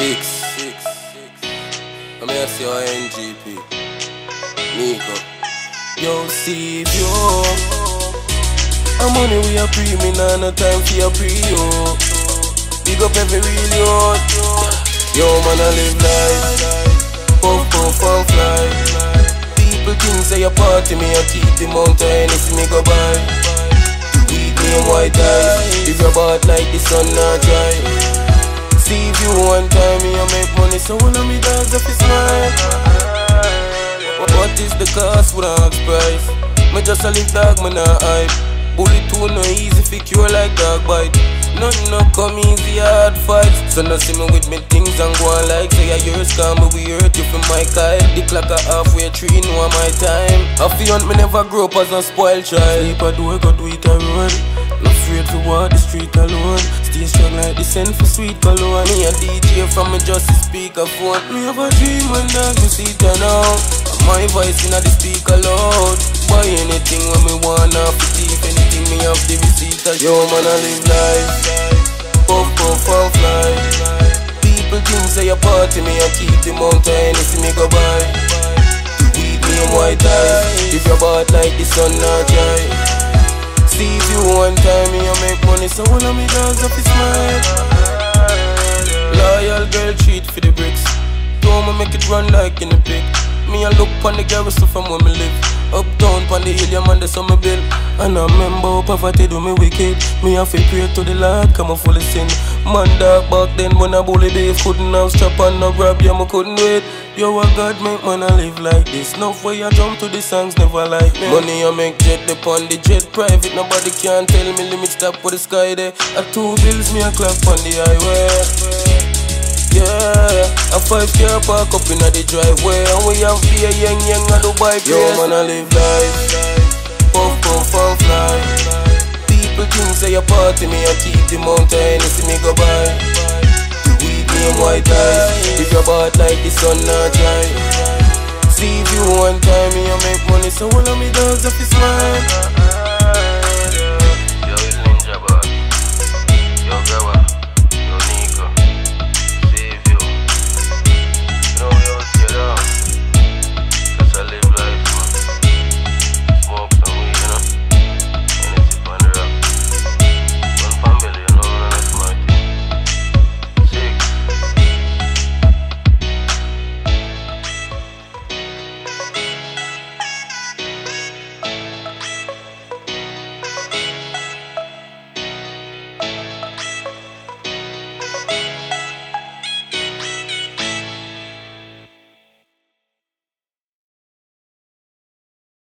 6. I'm here to see your NGP. Nico. Yo, see if you I'm money we a pre, me nah no time for your pre-yo. Big up every real youth. Yo man I live life, puff puff and fly. People think say you party, me I keep the mountain, Hennessy me go buy. Weed me and white eyes, if you bought like the sun not dry. See if you one time, me I make money, so one of me dogs up is mine. What is the cost with an price? Me just a live dog, me nah hype. Bullet too no easy, fi cure like dog bite. Nothing no come easy, hard fights. So no see me with me things and go on like say yours can me we hurt you for my kite. The clock a halfway 3, know my time. I feel me never grow up as a spoiled child. Sleep I do, I go do it alone. No afraid to walk the street alone. Stay strong like the scent for sweet cologne. Me a DJ from me just a speakerphone. Me have a dream when dog me see turn out. My voice inna the speaker loud. Buy anything when me wanna fit. If anything me have the receipt. Yo man I live life, puff puff and fly. People think say you party, me I keep the mountain, Hennessy me go buy. Weed me and white eyes, if you bought like the sun not dry. See if you one time, me I make money, so one of me dogs up is mine. Loyal girl treat for the bricks. Don't me make it run like in the pig. Me a look on the garrison from where me live. Uptown pon the hill, yeah man, that's how me build. And I remember how poverty do me wicked. Me have to pray to the Lord, come on full of sin. Man dark back then when I bully beef. Couldn't have strap and no grab, yeah me couldn't wait. Yo a God make man I live like this. No way I jump to the songs, never like me. Money I make jet upon the jet private. Nobody can tell me limit stop for the sky there. At 2 bills me a clock on the highway. Yeah, a 5 car park up in the driveway. And we have beer, yang and Dubai. Yo man I live life, puff puff and fly. People think say you party, me I keep the mountain, Hennessy me go buy. Weed me and white eyes, if you bought like the sun not dry. See if you one time, me I make money, so one of me dogs up is mine.